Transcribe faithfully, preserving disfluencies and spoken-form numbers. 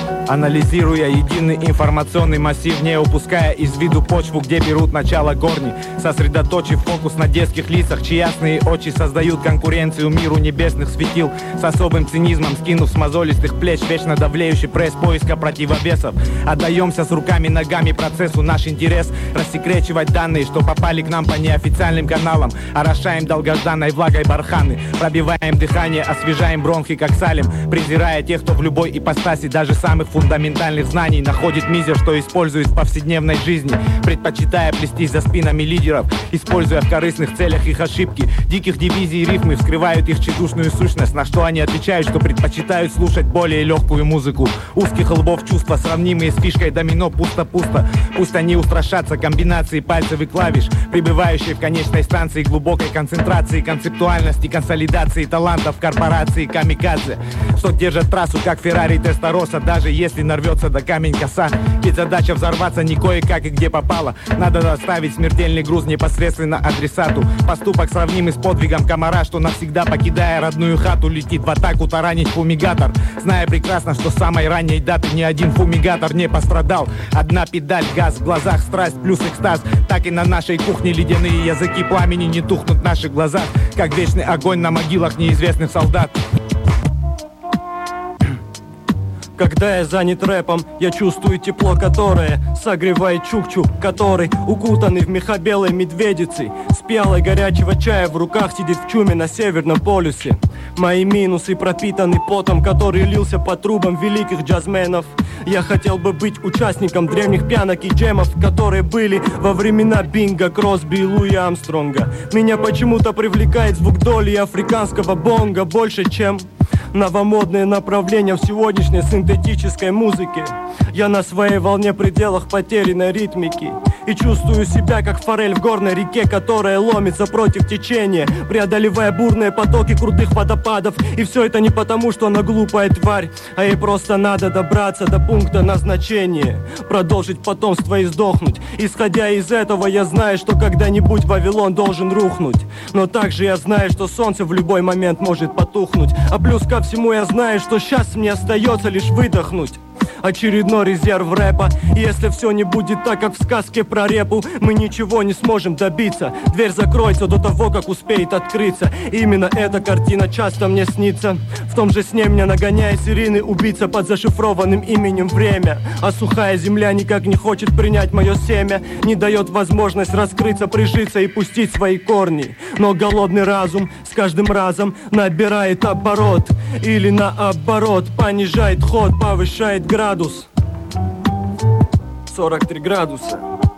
Анализируя единый информационный массив, не упуская из виду почву, где берут начало корни, сосредоточив фокус на детских лицах, чьи ясные очи создают конкуренцию миру небесных светил, с особым цинизмом скинув с мозолистых плеч вечно давлеющий пресс поиска противовесов. Отдаемся с руками, ногами процессу, наш интерес рассекречивать данные, что попали к нам по неофициальным каналам, орошаем долгожданной влагой барханы, пробиваем дыхание, освежаем бронхи, как Салим, презирая тех, кто в любой ипостаси даже самых фундаментальных знаний находит мизер, что использует в повседневной жизни, предпочитая плестись за спинами лидеров, используя в корыстных целях их ошибки. Диких дивизий рифмы вскрывают их тщедушную сущность, на что они отвечают, что предпочитают слушать более легкую музыку. Узких лбов чувства, сравнимые с фишкой домино, пусто-пусто. Пусть они устрашатся комбинации пальцев и клавиш, пребывающие в конечной станции глубокой концентрации, концептуальности, консолидации талантов корпорации камикадзе, что держат трассу, как Феррари Тестороса, даже если нарвется до камень коса. Ведь задача взорваться не кое-как и где попало. Надо доставить смертельный груз непосредственно адресату. Поступок сравнимый с подвигом комара, что навсегда, покидая родную хату, летит в атаку таранить фумигатор, зная прекрасно, что с самой ранней даты ни один фумигатор не пострадал. Одна педаль, газ, в глазах страсть плюс экстаз. Так и на нашей кухне ледяные языки пламени не тухнут в наших глазах, как вечный огонь на могилах неизвестных солдат. Когда я занят рэпом, я чувствую тепло, которое согревает чукчу, который укутанный в меха белой медведицы, с пиалой горячего чая в руках сидит в чуме на Северном полюсе. Мои минусы пропитаны потом, который лился по трубам великих джазменов. Я хотел бы быть участником древних пьянок и джемов, которые были во времена Бинга, Кросби и Луи Армстронга. Меня почему-то привлекает звук доли африканского бонга больше, чем новомодные направления в сегодняшней синтетической музыке. Я на своей волне пределах потерянной ритмики и чувствую себя как форель в горной реке, которая ломится против течения, преодолевая бурные потоки крутых водопадов. И все это не потому, что она глупая тварь, а ей просто надо добраться до пункта назначения, продолжить потомство и сдохнуть. Исходя из этого, я знаю, что когда-нибудь Вавилон должен рухнуть, но также я знаю, что солнце в любой момент может потухнуть. А плюс ко всему я знаю, что сейчас мне остается лишь выдохнуть очередной резерв рэпа. И если все не будет так, как в сказке про репу, мы ничего не сможем добиться. Дверь закроется до того, как успеет открыться. Именно эта картина часто мне снится. В том же сне меня нагоняет серийный убийца под зашифрованным именем время. А сухая земля никак не хочет принять мое семя, не дает возможность раскрыться, прижиться и пустить свои корни. Но голодный разум с каждым разом набирает оборот, или наоборот понижает ход, повышает градус. сорок три градуса.